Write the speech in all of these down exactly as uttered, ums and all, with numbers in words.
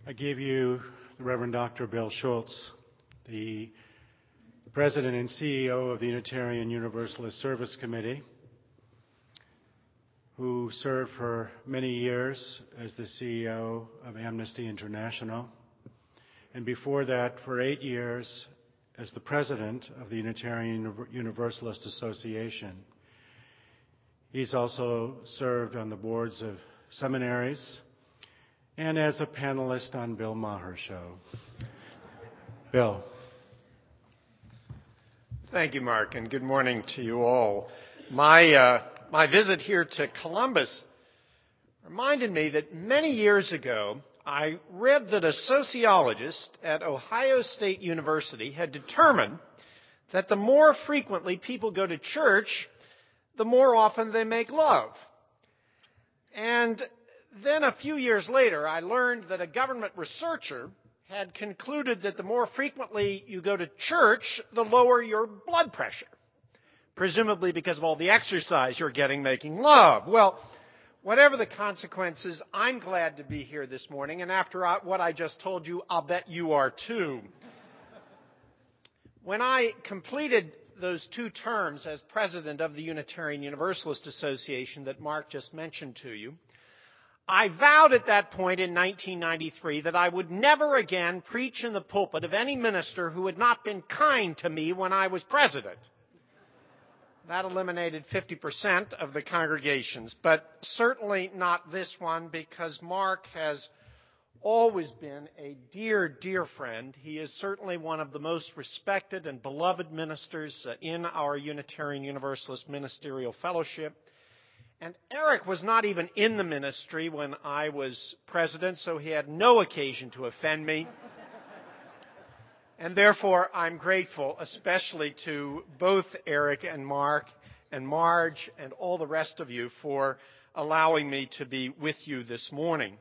I give you the Reverend Doctor Bill Schultz, the President and C E O of the Unitarian Universalist Service Committee, who served for many years as the C E O of Amnesty International, and before that for eight years as the President of the Unitarian Universalist Association. He's also served on the boards of seminaries and as a panelist on Bill Maher Show. Bill. Thank you, Mark, and good morning to you all. My, uh, my visit here to Columbus reminded me that many years ago, I read that a sociologist at Ohio State University had determined that the more frequently people go to church, the more often they make love. And then a few years later, I learned that a government researcher had concluded that the more frequently you go to church, the lower your blood pressure, presumably because of all the exercise you're getting making love. Well, whatever the consequences, I'm glad to be here this morning, and after what I just told you, I'll bet you are too. When I completed those two terms as president of the Unitarian Universalist Association that Mark just mentioned to you, I vowed at that point in nineteen ninety-three that I would never again preach in the pulpit of any minister who had not been kind to me when I was president. That eliminated fifty percent of the congregations, but certainly not this one, because Mark has always been a dear, dear friend. He is certainly one of the most respected and beloved ministers in our Unitarian Universalist Ministerial Fellowship. And Eric was not even in the ministry when I was president, so he had no occasion to offend me. And therefore, I'm grateful, especially to both Eric and Mark and Marge and all the rest of you for allowing me to be with you this morning.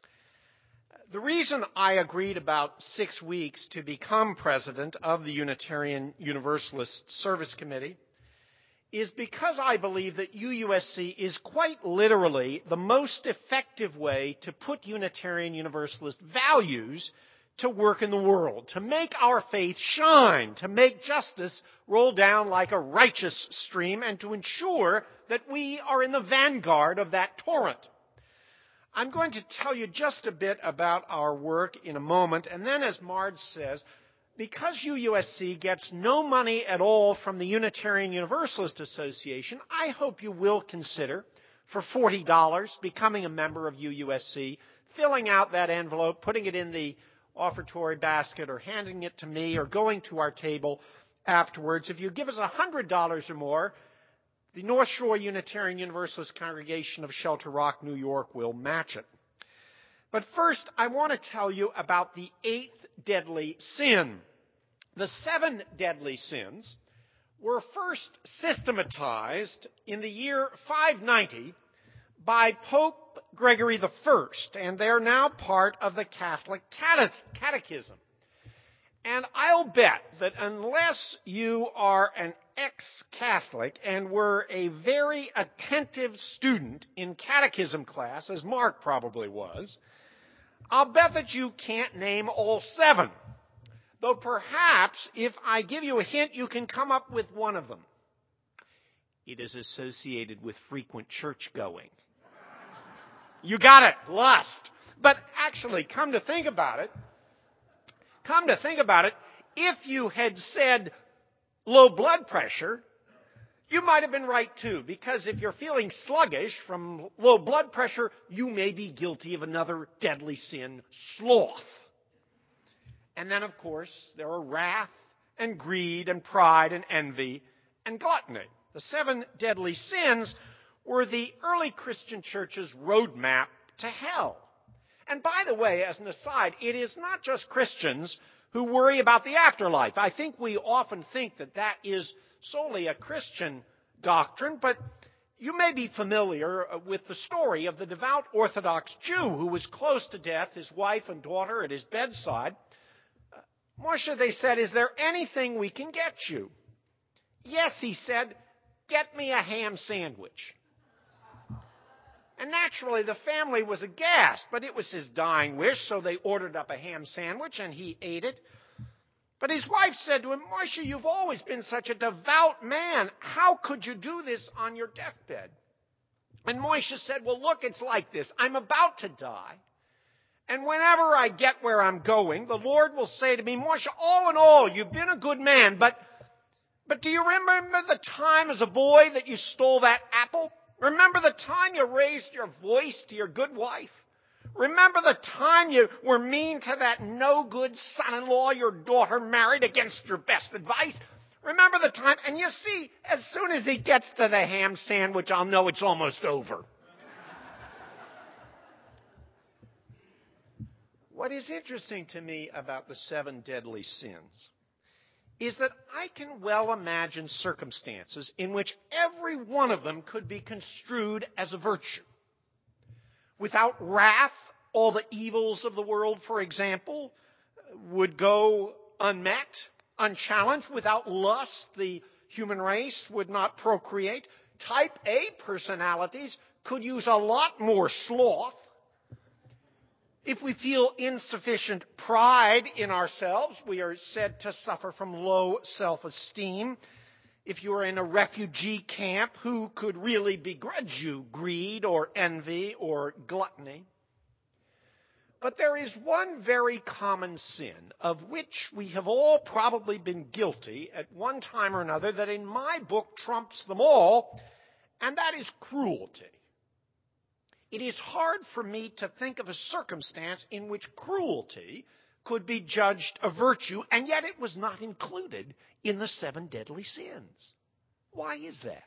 The reason I agreed about six weeks to become president of the Unitarian Universalist Service Committee is because I believe that U U S C is quite literally the most effective way to put Unitarian Universalist values to work in the world, to make our faith shine, to make justice roll down like a righteous stream, and to ensure that we are in the vanguard of that torrent. I'm going to tell you just a bit about our work in a moment, and then, as Marge says, because U U S C gets no money at all from the Unitarian Universalist Association, I hope you will consider, for forty dollars, becoming a member of U U S C, filling out that envelope, putting it in the offertory basket, or handing it to me, or going to our table afterwards. If you give us one hundred dollars or more, the North Shore Unitarian Universalist Congregation of Shelter Rock, New York, will match it. But first, I want to tell you about the eighth deadly sin. The seven deadly sins were first systematized in the year five ninety by Pope Gregory the First, and they're now part of the Catholic Catechism. And I'll bet that unless you are an ex-Catholic and were a very attentive student in catechism class, as Mark probably was, I'll bet that you can't name all seven. Though perhaps, if I give you a hint, you can come up with one of them. It is associated with frequent church-going. You got it, lust. But actually, come to think about it, come to think about it, if you had said low blood pressure, you might have been right too, because if you're feeling sluggish from low blood pressure, you may be guilty of another deadly sin, sloth. And then, of course, there are wrath and greed and pride and envy and gluttony. The seven deadly sins were the early Christian church's roadmap to hell. And by the way, as an aside, it is not just Christians who worry about the afterlife. I think we often think that that is solely a Christian doctrine, but you may be familiar with the story of the devout Orthodox Jew who was close to death, his wife and daughter at his bedside. Uh, Moshe, they said, is there anything we can get you? Yes, he said, get me a ham sandwich. And naturally, naturally, the family was aghast, but it was his dying wish, so they ordered up a ham sandwich, and he ate it. But his wife said to him, Moshe, you've always been such a devout man. How could you do this on your deathbed? And Moshe said, well, look, it's like this. I'm about to die. And whenever I get where I'm going, the Lord will say to me, Moshe, all in all, you've been a good man, but, but do you remember the time as a boy that you stole that apple? Remember the time you raised your voice to your good wife? Remember the time you were mean to that no-good son-in-law your daughter married against your best advice? Remember the time? And you see, as soon as he gets to the ham sandwich, I'll know it's almost over. What is interesting to me about the seven deadly sins is that I can well imagine circumstances in which every one of them could be construed as a virtue. Without wrath, all the evils of the world, for example, would go unmet, unchallenged. Without lust, the human race would not procreate. Type A personalities could use a lot more sloth. If we feel insufficient pride in ourselves, we are said to suffer from low self-esteem. If you are in a refugee camp, who could really begrudge you greed or envy or gluttony? But there is one very common sin of which we have all probably been guilty at one time or another that in my book trumps them all, and that is cruelty. It is hard for me to think of a circumstance in which cruelty could be judged a virtue, and yet it was not included in the seven deadly sins. Why is that?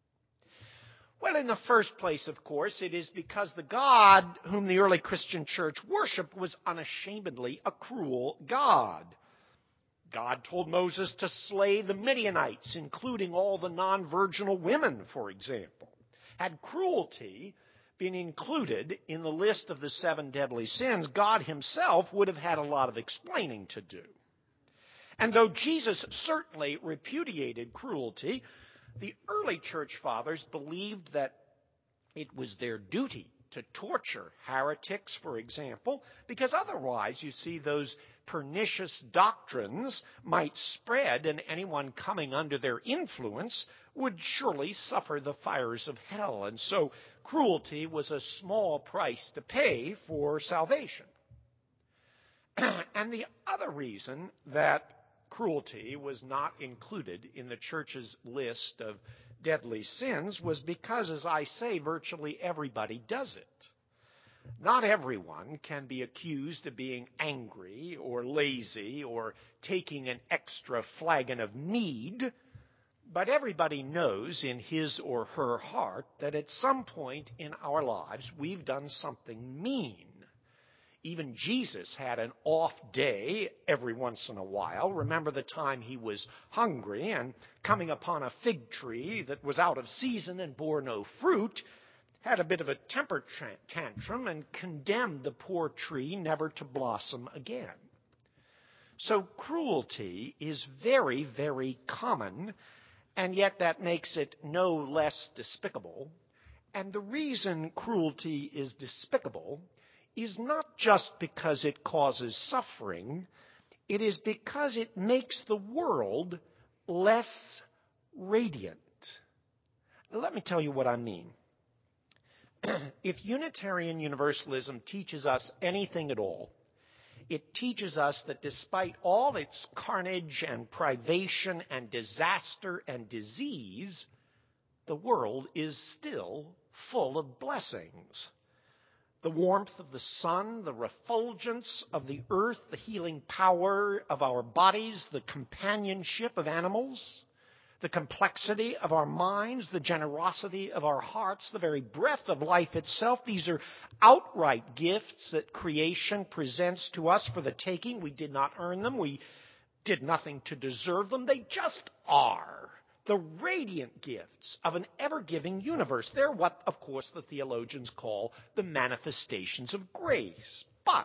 Well, in the first place, of course, it is because the God whom the early Christian church worshiped was unashamedly a cruel God. God told Moses to slay the Midianites, including all the non-virginal women, for example. Had cruelty been included in the list of the seven deadly sins, God himself would have had a lot of explaining to do. And though Jesus certainly repudiated cruelty, the early church fathers believed that it was their duty to torture heretics, for example, because otherwise, you see, those pernicious doctrines might spread, and anyone coming under their influence would surely suffer the fires of hell. And so cruelty was a small price to pay for salvation. And the other reason that cruelty was not included in the church's list of deadly sins was because, as I say, virtually everybody does it. Not everyone can be accused of being angry or lazy or taking an extra flagon of mead, but everybody knows in his or her heart that at some point in our lives we've done something mean. Even Jesus had an off day every once in a while. Remember the time he was hungry and coming upon a fig tree that was out of season and bore no fruit, had a bit of a temper tantrum and condemned the poor tree never to blossom again. So cruelty is very, very common, and yet that makes it no less despicable. And the reason cruelty is despicable is not just because it causes suffering, it is because it makes the world less radiant. Let me tell you what I mean. If Unitarian Universalism teaches us anything at all, it teaches us that despite all its carnage and privation and disaster and disease, the world is still full of blessings. The warmth of the sun, the refulgence of the earth, the healing power of our bodies, the companionship of animals, the complexity of our minds, the generosity of our hearts, the very breath of life itself. These are outright gifts that creation presents to us for the taking. We did not earn them. We did nothing to deserve them. They just are. The radiant gifts of an ever-giving universe. They're what, of course, the theologians call the manifestations of grace. But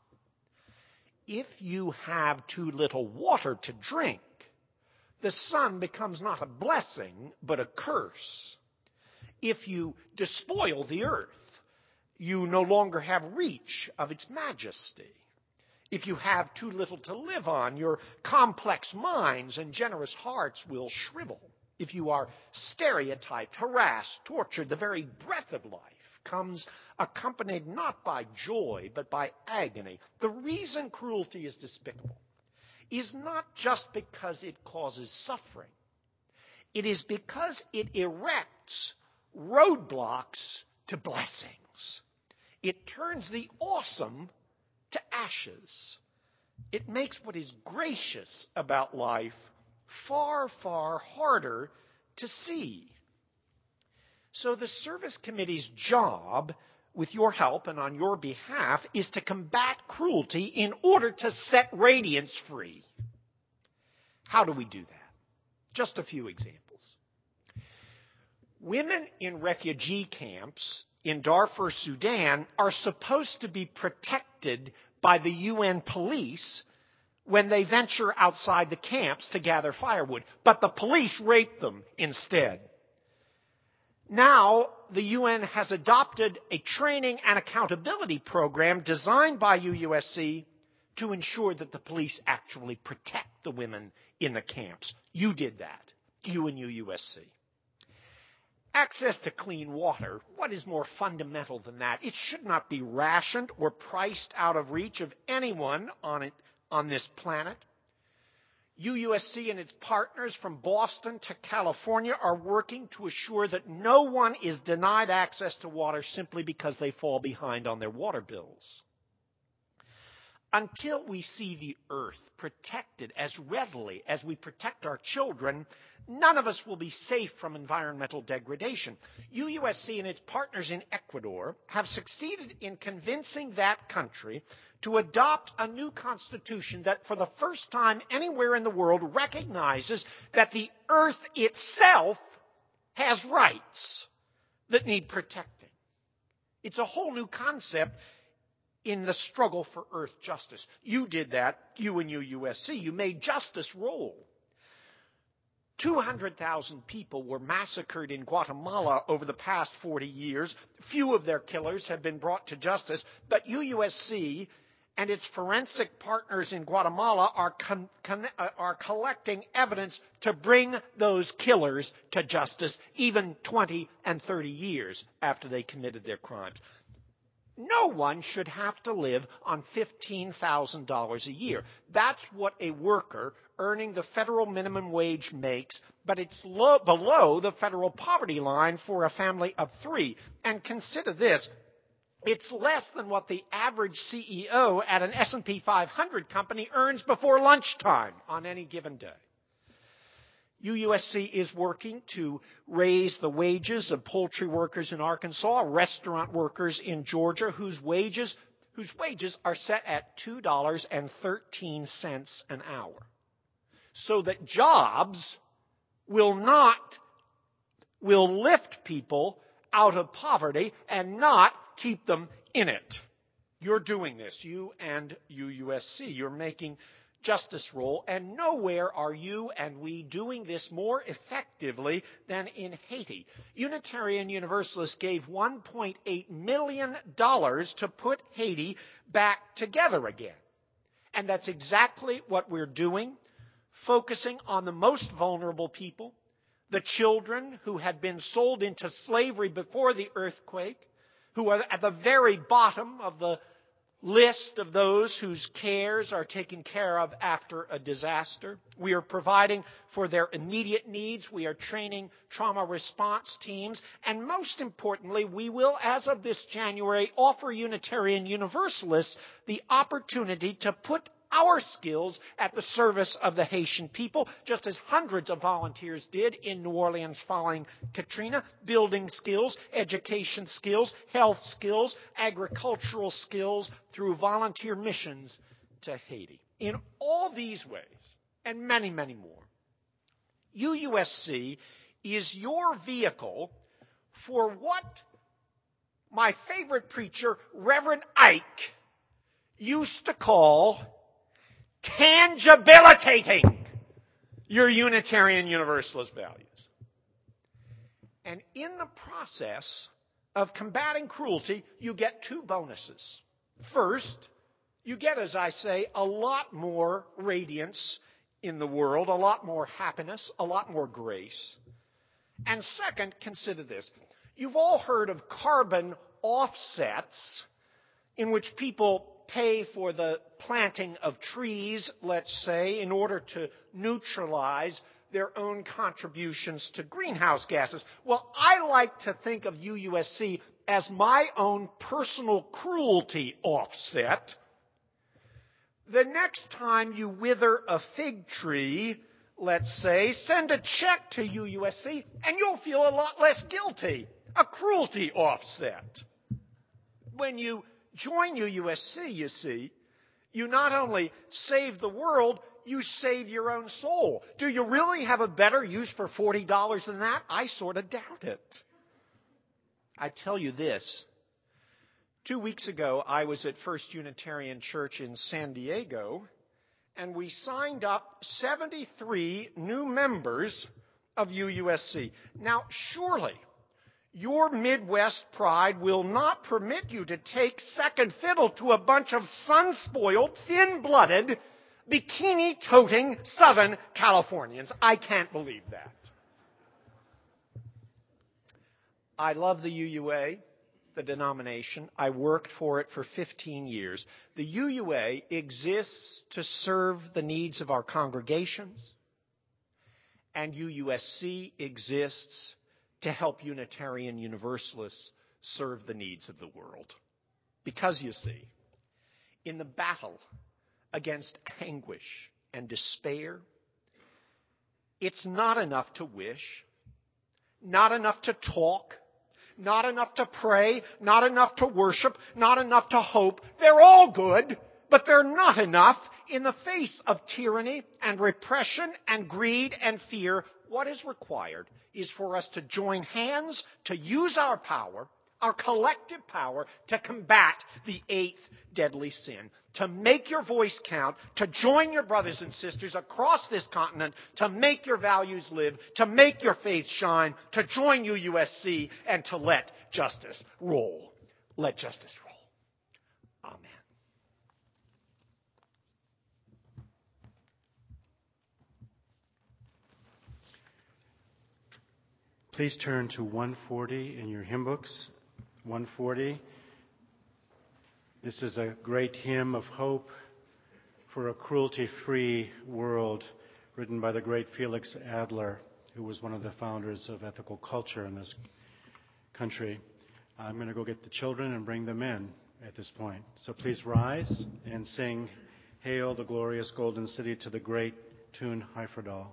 if you have too little water to drink, the sun becomes not a blessing, but a curse. If you despoil the earth, you no longer have reach of its majesty. If you have too little to live on, your complex minds and generous hearts will shrivel. If you are stereotyped, harassed, tortured, the very breath of life comes accompanied not by joy, but by agony. The reason cruelty is despicable is not just because it causes suffering. It is because it erects roadblocks to blessings. It turns the awesome to ashes. It makes what is gracious about life far, far harder to see. So the Service Committee's job, with your help and on your behalf, is to combat cruelty in order to set radiance free. How do we do that? Just a few examples. Women in refugee camps in Darfur, Sudan, are supposed to be protected by the U N police when they venture outside the camps to gather firewood. But the police rape them instead. Now, the U N has adopted a training and accountability program designed by U U S C to ensure that the police actually protect the women in the camps. You did that, you and U U S C. Access to clean water, what is more fundamental than that? It should not be rationed or priced out of reach of anyone on it, on this planet. U U S C and its partners from Boston to California are working to assure that no one is denied access to water simply because they fall behind on their water bills. Until we see the earth protected as readily as we protect our children, none of us will be safe from environmental degradation. U U S C and its partners in Ecuador have succeeded in convincing that country to adopt a new constitution that for the first time anywhere in the world recognizes that the earth itself has rights that need protecting. It's a whole new concept in the struggle for earth justice. You did that, you and U U S C. You made justice roll. two hundred thousand people were massacred in Guatemala over the past forty years. Few of their killers have been brought to justice, but U U S C and its forensic partners in Guatemala are, con- con- uh, are collecting evidence to bring those killers to justice even twenty and thirty years after they committed their crimes. No one should have to live on fifteen thousand dollars a year. That's what a worker earning the federal minimum wage makes, but it's low, below the federal poverty line for a family of three. And consider this, it's less than what the average C E O at an S and P five hundred company earns before lunchtime on any given day. U U S C is working to raise the wages of poultry workers in Arkansas, restaurant workers in Georgia, whose wages, whose wages are set at two dollars and thirteen cents an hour, so that jobs will not, will lift people out of poverty and not keep them in it. You're doing this, you and U U S C. You're making justice roll, and nowhere are you and we doing this more effectively than in Haiti. Unitarian Universalists gave one point eight million dollars to put Haiti back together again. And that's exactly what we're doing, focusing on the most vulnerable people, the children who had been sold into slavery before the earthquake, who are at the very bottom of the list of those whose cares are taken care of after a disaster. We are providing for their immediate needs. We are training trauma response teams. And most importantly, we will, as of this January, offer Unitarian Universalists the opportunity to put our skills at the service of the Haitian people, just as hundreds of volunteers did in New Orleans following Katrina. Building skills, education skills, health skills, agricultural skills through volunteer missions to Haiti. In all these ways, and many, many more, U U S C is your vehicle for what my favorite preacher, Reverend Ike, used to call tangibilitating your Unitarian Universalist values. And in the process of combating cruelty, you get two bonuses. First, you get, as I say, a lot more radiance in the world, a lot more happiness, a lot more grace. And second, consider this. You've all heard of carbon offsets, in which people pay for the planting of trees, let's say, in order to neutralize their own contributions to greenhouse gases. Well, I like to think of U U S C as my own personal cruelty offset. The next time you wither a fig tree, let's say, send a check to U U S C and you'll feel a lot less guilty. A cruelty offset. When you join U U S C, you see, you not only save the world, you save your own soul. Do you really have a better use for forty dollars than that? I sort of doubt it. I tell you this. Two weeks ago, I was at First Unitarian Church in San Diego, and we signed up seventy-three new members of U U S C. Now, surely, your Midwest pride will not permit you to take second fiddle to a bunch of sun-spoiled, thin-blooded, bikini-toting Southern Californians. I can't believe that. I love the U U A, the denomination. I worked for it for fifteen years. The U U A exists to serve the needs of our congregations, and U U S C exists to help Unitarian Universalists serve the needs of the world. Because, you see, in the battle against anguish and despair, it's not enough to wish, not enough to talk, not enough to pray, not enough to worship, not enough to hope. They're all good, but they're not enough in the face of tyranny and repression and greed and fear. What is required is for us to join hands, to use our power, our collective power, to combat the eighth deadly sin, to make your voice count, to join your brothers and sisters across this continent, to make your values live, to make your faith shine, to join U U S C, and to let justice roll. Let justice roll. Amen. Please turn to one forty in your hymn books. one forty. This is a great hymn of hope for a cruelty-free world, written by the great Felix Adler, who was one of the founders of ethical culture in this country. I'm going to go get the children and bring them in at this point. So please rise and sing Hail the Glorious Golden City to the great tune Heiferdal.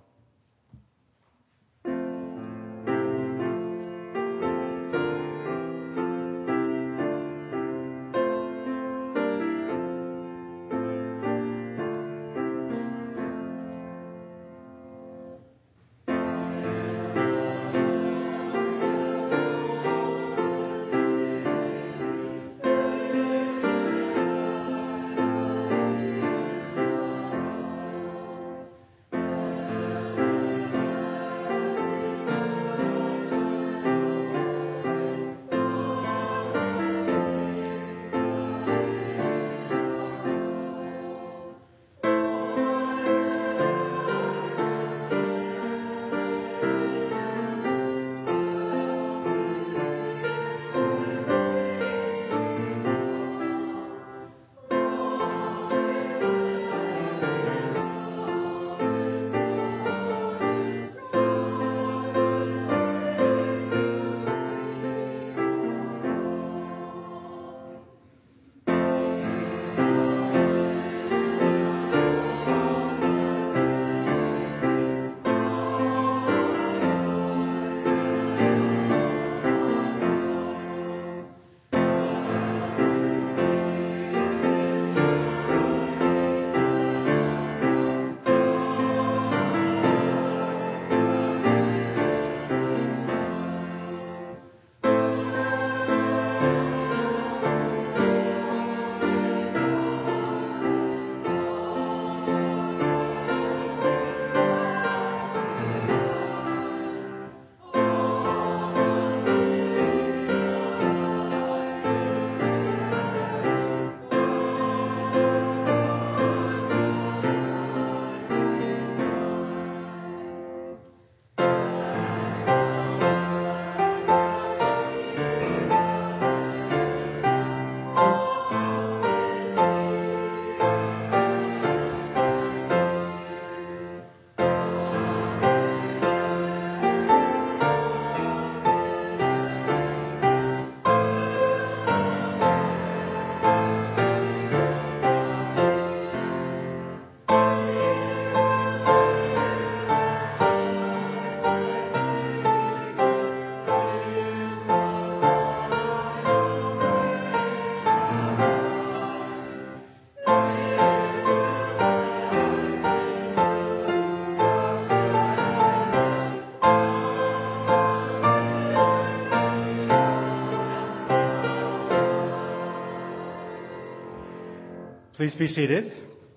Please be seated.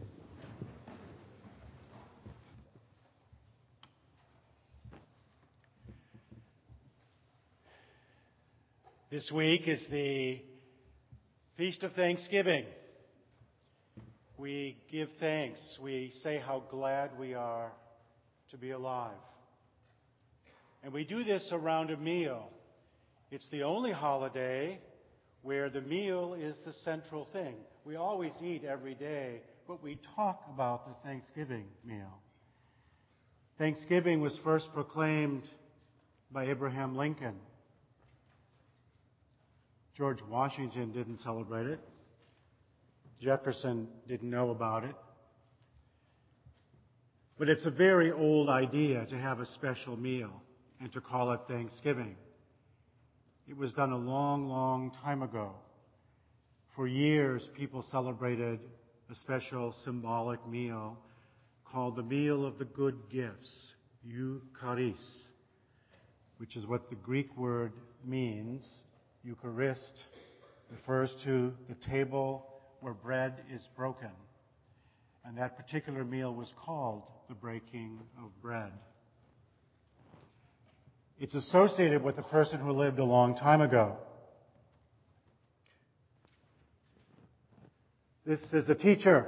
This week is the Feast of Thanksgiving. We give thanks. We say how glad we are to be alive. And we do this around a meal. It's the only holiday where the meal is the central thing. We always eat every day, but we talk about the Thanksgiving meal. Thanksgiving was first proclaimed by Abraham Lincoln. George Washington didn't celebrate it. Jefferson didn't know about it. But it's a very old idea to have a special meal and to call it Thanksgiving. It was done a long, long time ago. For years, people celebrated a special symbolic meal called the Meal of the Good Gifts, Eucharis, which is what the Greek word means. Eucharist refers to the table where bread is broken. And that particular meal was called the breaking of bread. It's associated with a person who lived a long time ago. This is a teacher.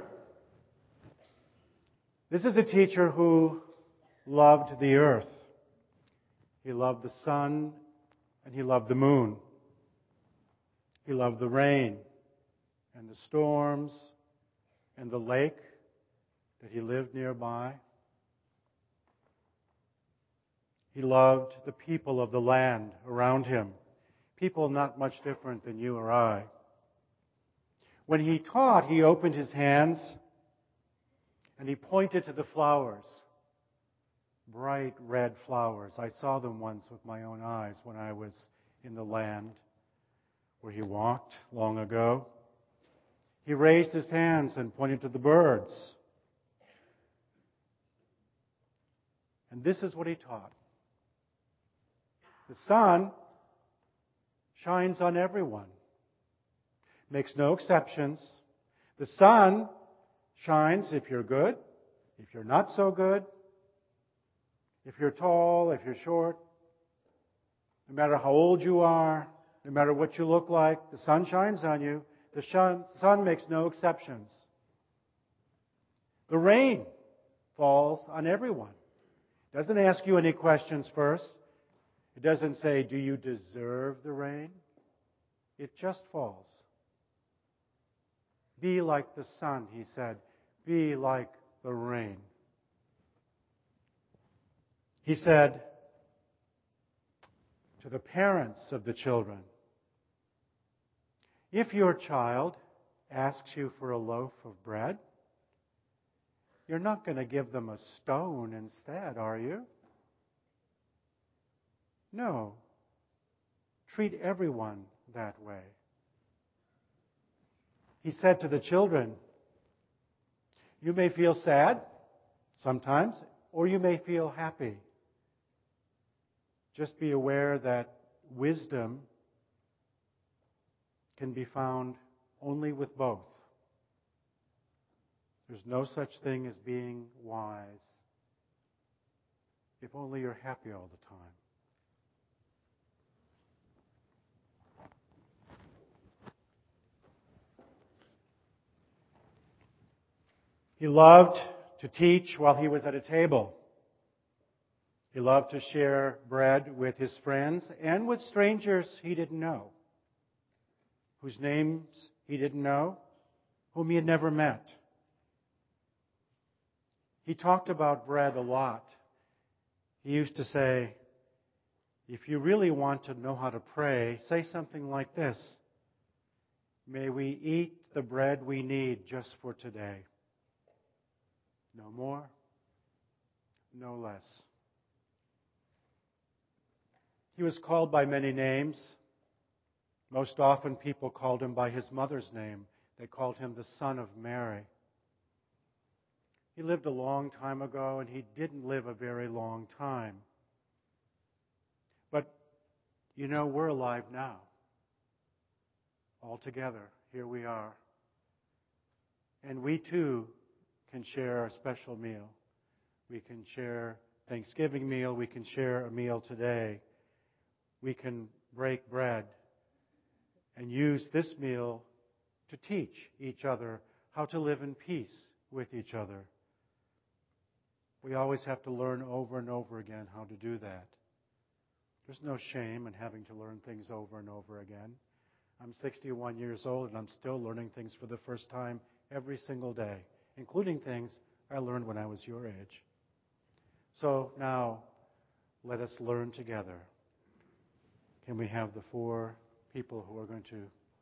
This is a teacher who loved the earth. He loved the sun and he loved the moon. He loved the rain and the storms and the lake that he lived nearby. He loved the people of the land around him, people not much different than you or I. When he taught, he opened his hands and he pointed to the flowers, bright red flowers. I saw them once with my own eyes when I was in the land where he walked long ago. He raised his hands and pointed to the birds. And this is what he taught. The sun shines on everyone, makes no exceptions. The sun shines if you're good, if you're not so good, if you're tall, if you're short, no matter how old you are, no matter what you look like, the sun shines on you. The sun, sun makes no exceptions. The rain falls on everyone. It doesn't ask you any questions first. It doesn't say, do you deserve the rain? It just falls. Be like the sun, he said. Be like the rain. He said to the parents of the children, if your child asks you for a loaf of bread, you're not going to give them a stone instead, are you? No. Treat everyone that way. He said to the children, you may feel sad sometimes, or you may feel happy. Just be aware that wisdom can be found only with both. There's no such thing as being wise if only you're happy all the time. He loved to teach while he was at a table. He loved to share bread with his friends and with strangers he didn't know, whose names he didn't know, whom he had never met. He talked about bread a lot. He used to say, if you really want to know how to pray, say something like this: may we eat the bread we need just for today. No more, no less. He was called by many names. Most often people called him by his mother's name. They called him the Son of Mary. He lived a long time ago, and he didn't live a very long time. But, you know, we're alive now. All together, here we are. And we too can share a special meal. We can share Thanksgiving meal. We can share a meal today. We can break bread and use this meal to teach each other how to live in peace with each other. We always have to learn over and over again how to do that. There's no shame in having to learn things over and over again. I'm sixty-one years old and I'm still learning things for the first time every single day, including things I learned when I was your age. So now, let us learn together. Can we have the four people who are going to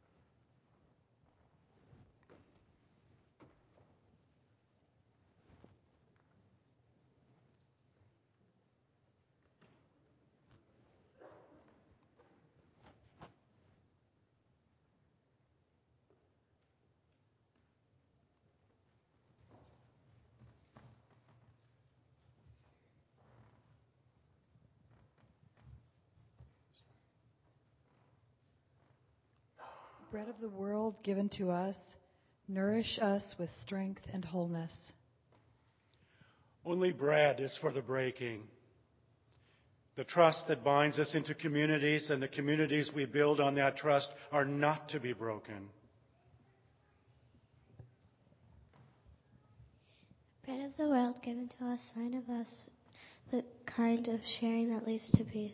bread of the world given to us, nourish us with strength and wholeness. Only bread is for the breaking. The trust that binds us into communities and the communities we build on that trust are not to be broken. Bread of the world given to us, sign of us, the kind of sharing that leads to peace.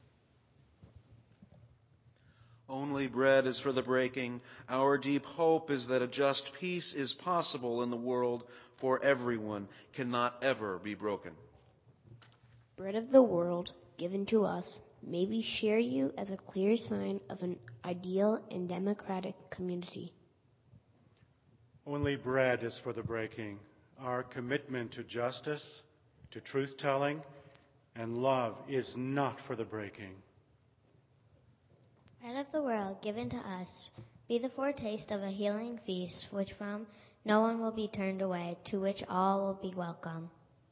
Only bread is for the breaking. Our deep hope is that a just peace is possible in the world for everyone, cannot ever be broken. Bread of the world given to us, may we share you as a clear sign of an ideal and democratic community. Only bread is for the breaking. Our commitment to justice, to truth-telling, and love is not for the breaking. Bread of the world given to us, be the foretaste of a healing feast, which from no one will be turned away, to which all will be welcome.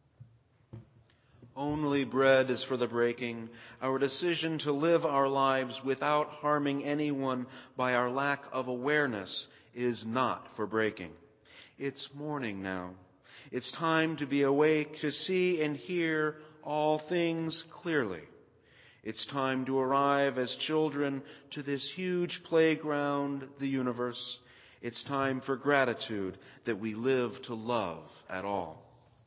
Only bread is for the breaking. Our decision to live our lives without harming anyone by our lack of awareness is not for breaking. It's morning now. It's time to be awake, to see and hear all things clearly. It's time to arrive as children to this huge playground, the universe. It's time for gratitude that we live to love at all.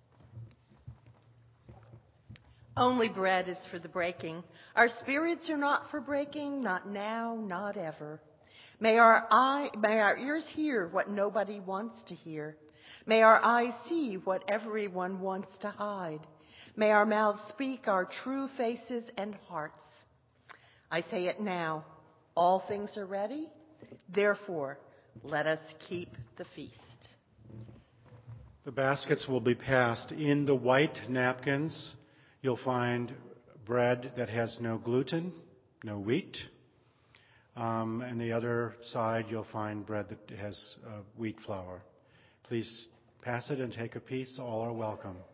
Only bread is for the breaking. Our spirits are not for breaking, not now, not ever. May our eye, may our ears hear what nobody wants to hear. May our eyes see what everyone wants to hide. May our mouths speak our true faces and hearts. I say it now. All things are ready. Therefore, let us keep the feast. The baskets will be passed. In the white napkins, you'll find bread that has no gluten, no wheat. Um, and the other side, you'll find bread that has uh, wheat flour. Please pass it and take a piece. All are welcome.